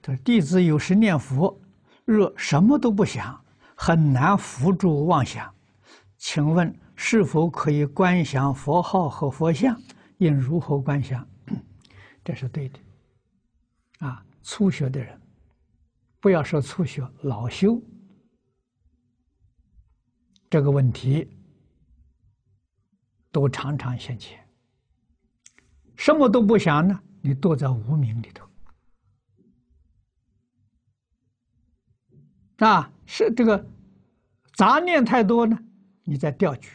这弟子有时念佛，若什么都不想，很难伏住妄想。请问是否可以观想佛号和佛像？应如何观想？这是对的。初学的人，不要说初学，老修这个问题都常常现前。什么都不想呢，你躲在无明里头。是这个杂念太多呢，你在掉举。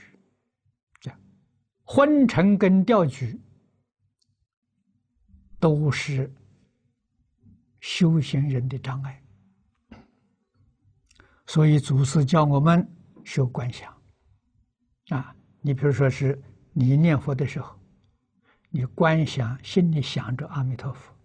昏沉跟掉举都是修行人的障碍，所以祖师教我们修观想。你比如说是你念佛的时候，你观想心里想着阿弥陀佛，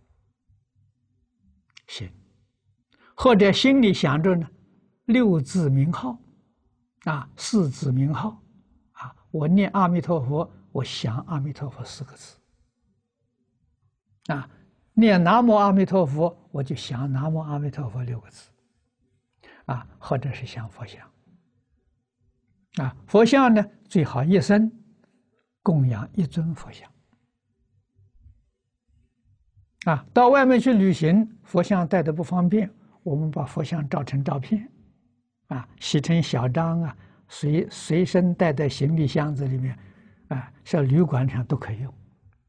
行；或者心里想着呢6字名号，4字名号，我念阿弥陀佛，我想阿弥陀佛4个字，念南无阿弥陀佛，我就想南无阿弥陀佛6个字，或者是想佛像，佛像呢最好一生供养1尊佛像，到外面去旅行，佛像带的不方便，我们把佛像照成照片，洗成小张随身带在行李箱子里面，像旅馆上都可以用，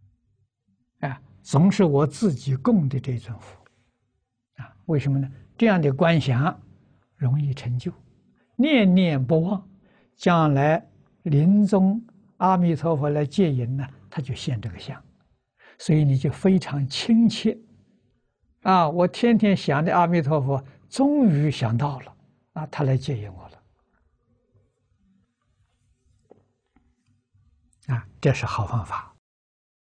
总是我自己供的这尊佛，为什么呢？这样的观想容易成就，念念不忘，将来临终阿弥陀佛来接引呢，他就现这个相，所以你就非常亲切，我天天想的阿弥陀佛，终于想到了，他来接引我了，这是好方法。